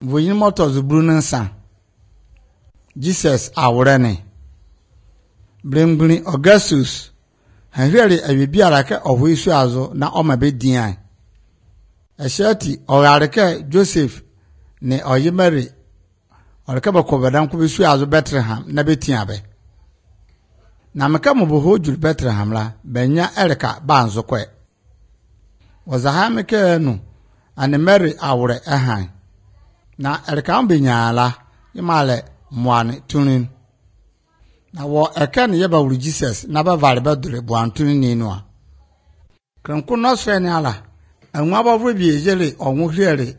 Voyin motos brunansa. Jesus awrene. Brengbuni Augustus. Henry abibiara ke ohwesu azo na omabedian. Eshati orareke Joseph ne oyimari. Oreke bakobadan kubisu azo Bethlehem na betiabe. Na meka muboho jul Bethlehem la benya erika banzo kwe. Wazahameke no ane Mary awre ehan. Na erika mbenya la imale mwane tunin. Na wo eken yeba wuri Jesus na ba vale ba dure buantuni ni no a. Kranku no sre ni ala. Anwa ba vre bi ejele onwo hwere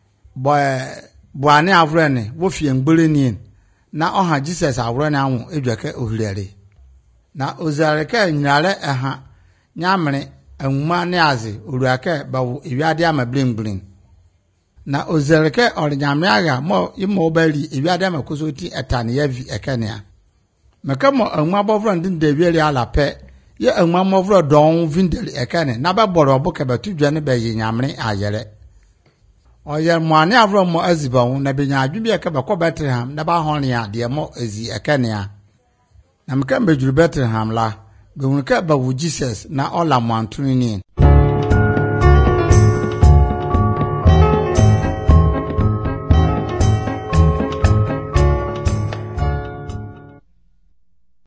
buane avre ni wo fie ngbere ni na oha Jesus awre ni anwo edweke ohwere. Na ozareke nyare eha nyamre anwuma ne aze oruake ba wo ewiade ama blingbling. Na ozareke ornyame aga mo imo bali ewiade ama kozoti etane yavi ekania. Mekamo anwa bovro ndin de wiele ala pe ye anwa movro don vindeli ekane na ba boro boke batudwa ne be nyamre ayere oye moane avro mo azibon na be nya adwubi eke be ko Bethlehem na ba hon ya de mo ezi ekane a na mekam be juru Bethlehem la be hunka ba wu Jesus na ola mo antuni ni